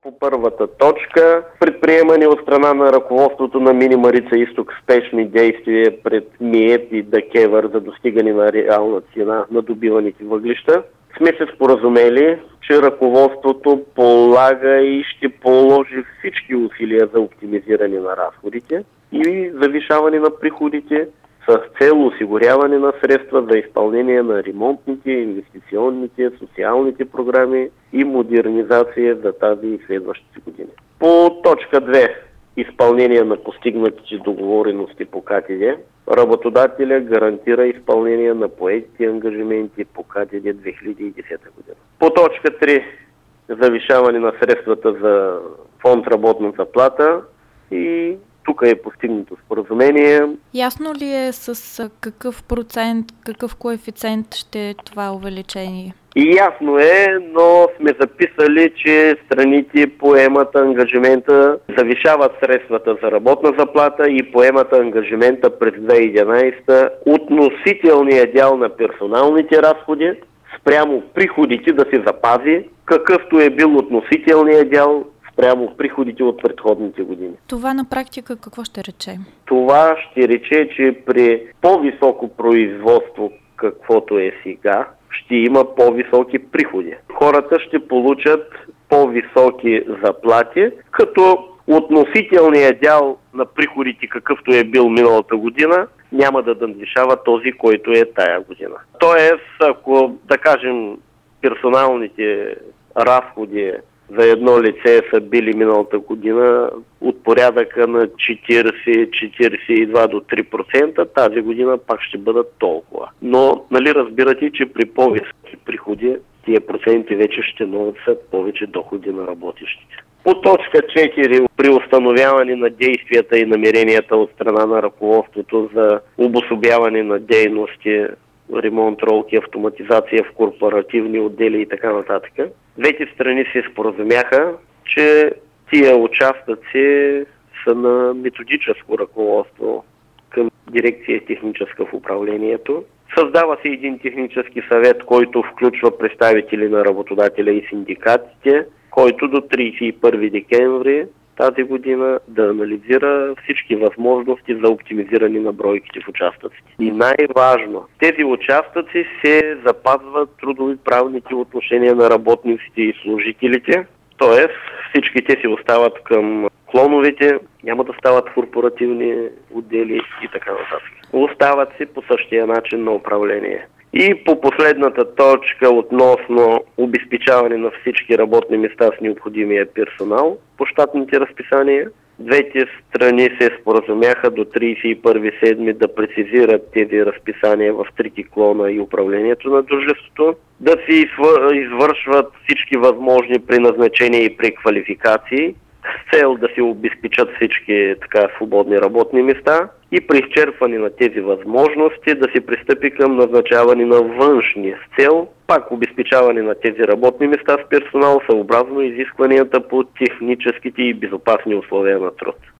По първата точка, предприемане от страна на ръководството на Мини Марица изток спешни действия пред МИЕТ и ДКЕВР за достигане на реална цена на добиваните въглища, сме се споразумели, че ръководството полага и ще положи всички усилия за оптимизиране на разходите и завишаване на приходите с цел осигуряване на средства за изпълнение на ремонтните, инвестиционните, социалните програми и модернизация за тази и следващите години. По точка 2. Изпълнение на постигнатите договорености по КТД. Работодателя гарантира изпълнение на поетите ангажименти по КТД 2010 година. По точка 3. Завишаване на средствата за фонд работна заплата и тук е постигнато споразумение. Ясно ли е с какъв процент, какъв коефициент ще е това увеличение? И ясно е, но сме записали, че страните поемат ангажимента, завишават средствата за работна заплата и поемат ангажимента през 2011 относителния дял на персоналните разходи спрямо приходите да се запази, какъвто е бил относителния дял спрямо приходите от предходните години. Това на практика какво ще рече? Това ще рече, че при по-високо производство, каквото е сега, ще има по-високи приходи. Хората ще получат по-високи заплати, като относителният дял на приходите, какъвто е бил миналата година, няма да надвишава този, който е тая година. Тоест, ако, да кажем, персоналните разходи за едно лице са били миналата година от порядъка на 40-42 до 3%, тази година пак ще бъдат толкова. Но, разбирате, че при по-високи приходи тия проценти вече ще носят повече доходи на работещите. По точка 4, при установяване на действията и намеренията от страна на ръководството за обособяване на дейности, ремонт, ролки, автоматизация в корпоративни отдели и така нататък. Двете страни се споразумяха, че тия участъци са на методическо ръководство към дирекция техническа в управлението. Създава се един технически съвет, който включва представители на работодателя и синдикатите, който до 31 декември тази година да анализира всички възможности за оптимизиране на бройките в участъците. И най-важно, тези участъци се запазват трудови-правните отношения на работниците и служителите, т.е. всички те си остават към клоновете, няма да стават корпоративни отдели и така нататък. Остават си по същия начин на управление. И по последната точка относно обезпечаване на всички работни места с необходимия персонал по щатните разписания, двете страни се споразумяха до 31.7. да прецизират тези разписания в трите клона и управлението на дружеството, да се извършват всички възможни преназначения и преквалификации с цел да се обезпечат всички свободни работни места и при изчерпване на тези възможности да се пристъпи към назначаване на външни с цел пак обезпечаване на тези работни места с персонал съобразно изискванията по техническите и безопасни условия на труд.